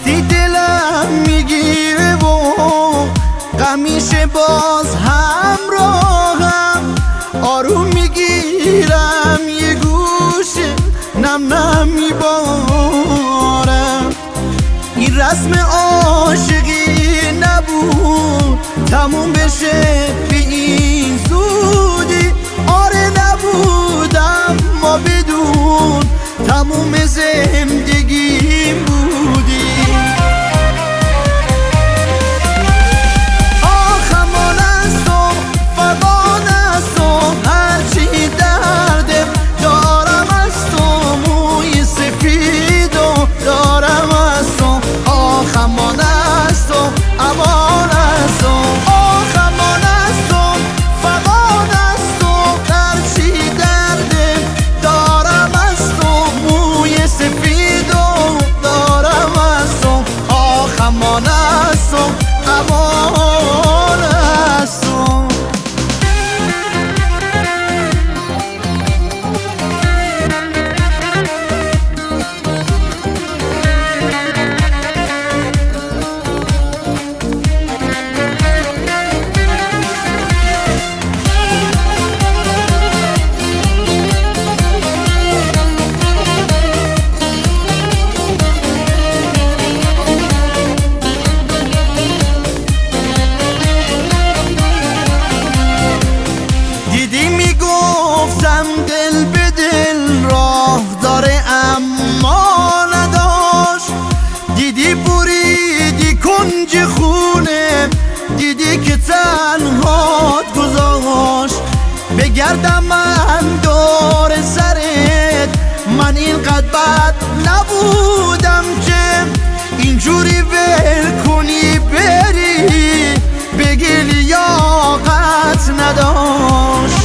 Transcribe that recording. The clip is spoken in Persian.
وقتی دلم میگیره و همیشه باز همراهم، آروم میگیرم یه گوشه نم نم میبارم. این رسم عاشقی نبود تموم بشه به این زودی، آره نبودم ما بدون تموم زندگیم بودی. آخمان است و فقان است و هرچی دردم دارم است و موی سفید و دارم است و آخمان است و امان است و آخمان است و فقان است و هرچی دردم دارم است و موی سفید و دارم است و آخمان است و امان است و دیدی میگفتم دل به دل راه داره اما نداشت، دیدی بریدی کنج خونه، دیدی که تنهات گذاشت. بگردم من دور سرت، من اینقدر بد نبودم که اینجوری ول کنی بری، بگی لیاقت نداشت.